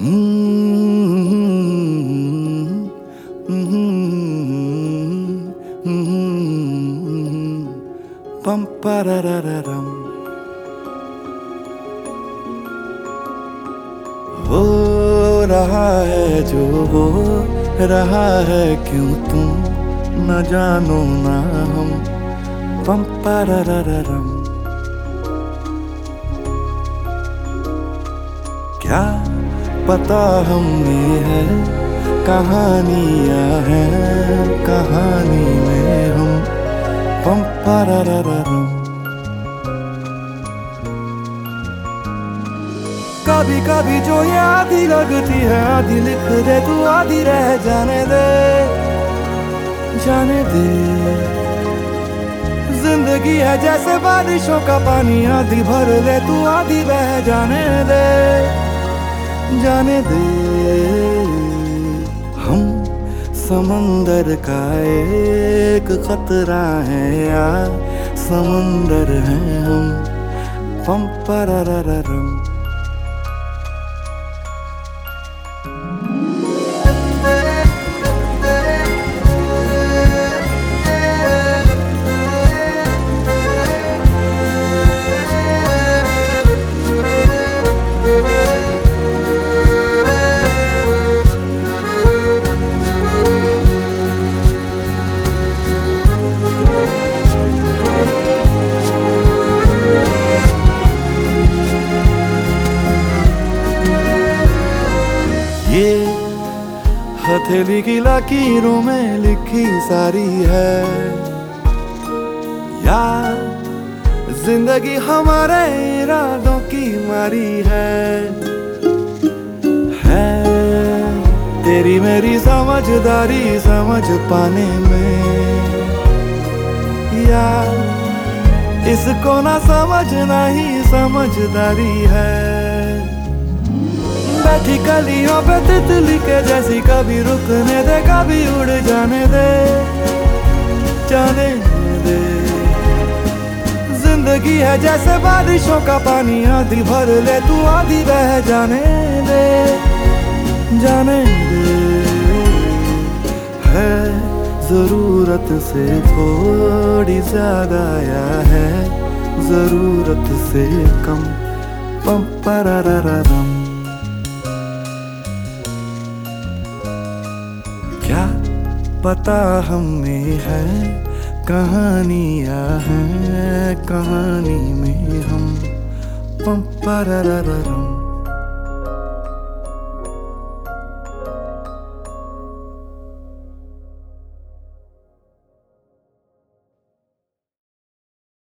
पम पररररम। हो रहा है जो हो रहा है, क्यों तुम न जानो ना हम। पम पररररम। क्या पता हम में है कहानियां हैं, कहानी में हम। पम पररररम। कभी कभी जो ये आधी लगती है, आधी लिख दे तू, आधी रह जाने दे, जाने दे। जिंदगी है जैसे बारिशों का पानी, आधी भर ले तू, आधी बह जाने दे, जाने दे। हम समंदर का एक खतरा है या समंदर हैं हम। पम पररररम। ये हथेली की लकीरों में लिखी सारी है, या जिंदगी हमारे इरादों की मारी है तेरी मेरी समझदारी समझ पाने में, या इसको ना समझना ही समझदारी है। बैठी कलियों पे तितली के जैसी, कभी रुकने दे कभी उड़ जाने दे, जाने दे। जिंदगी है जैसे बारिशों का पानी, आधी भर ले तू, आधी बह जाने दे, जाने दे। है जरूरत से थोड़ी ज्यादा या है जरूरत से कम। पम पररररम। क्या पता हम में है कहानियां हैं, कहानी में हम। पम पररररम।